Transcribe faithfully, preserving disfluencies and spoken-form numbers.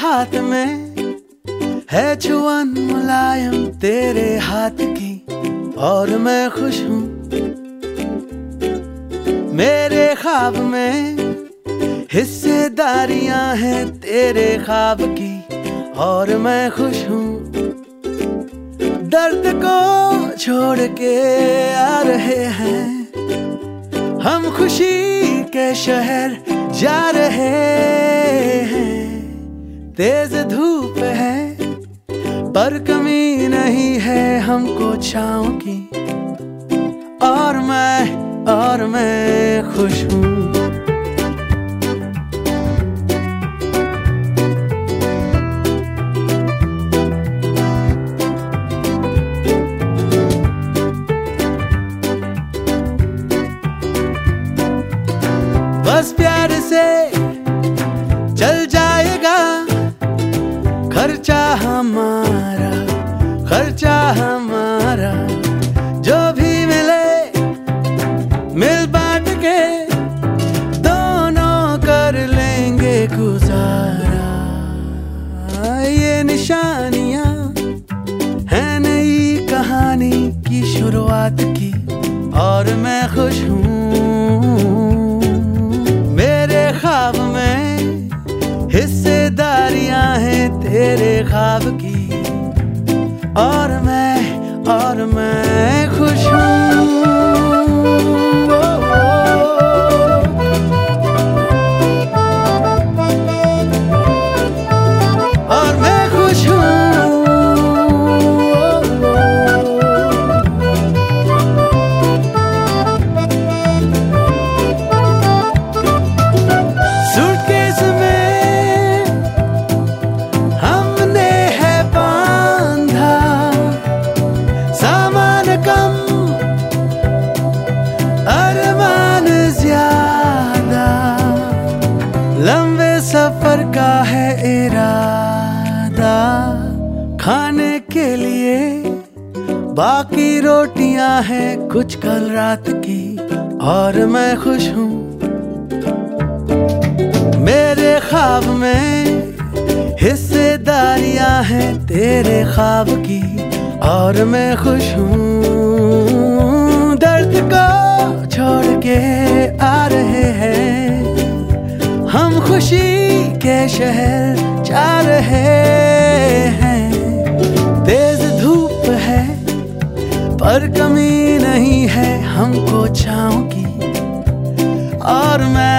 हाथ में है छुअन मुलायम तेरे हाथ की, और मैं खुश हूँ। मेरे ख्वाब में हिस्सेदारियां हैं तेरे ख्वाब की, और मैं खुश हूँ। दर्द को छोड़ के आ रहे हैं हम, खुशी के शहर जा रहे हैं। तेज धूप है पर कमी नहीं है हमको छाँव की, और मैं और मैं खुश हूँ। बस प्यार से चल जाएगा खर्चा हमारा, खर्चा हमारा। जो भी मिले मिल बांट के दोनों कर लेंगे गुजारा। ये निशानियां हैं नई कहानी की शुरुआत की, और मैं खुश हूँ। मेरे ख्वाब में हिस्सेदारियां हैं तेरे ख्वाब की, और मैं और मैं खुश हूँ। और मैं खुश हूँ। सूटकेस में हमने है बांधा सामान कम, अरमान ज्यादा। लंबे सफर का है इरादा, खाने के लिए बाकी रोटियां हैं कुछ कल रात की, और मैं खुश हूँ। मेरे ख्वाब में हिस्सेदारियां हैं तेरे ख्वाब की, और मैं खुश हूँ। दर्द को छोड़ के आ रहे हैं हम, खुशी के शहर जा रहे हैं। तेज धूप है पर कमी नहीं है हमको छाँव की, और मैं